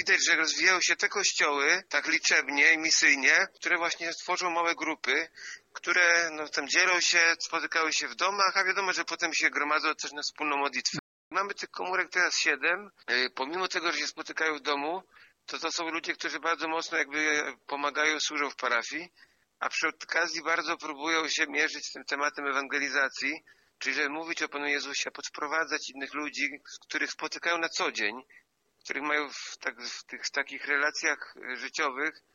widać, że rozwijają się te kościoły tak liczebnie i misyjnie, które właśnie tworzą małe grupy, które tam dzielą się, spotykały się w domach, a wiadomo, że potem się gromadzą też na wspólną modlitwę. Mamy tych komórek teraz 7. Pomimo tego, że się spotykają w domu, to są ludzie, którzy bardzo mocno pomagają, służą w parafii, a przy okazji bardzo próbują się mierzyć z tym tematem ewangelizacji, czyli żeby mówić o Panu Jezusie, podprowadzać innych ludzi, których spotykają na co dzień, których mają w takich relacjach życiowych,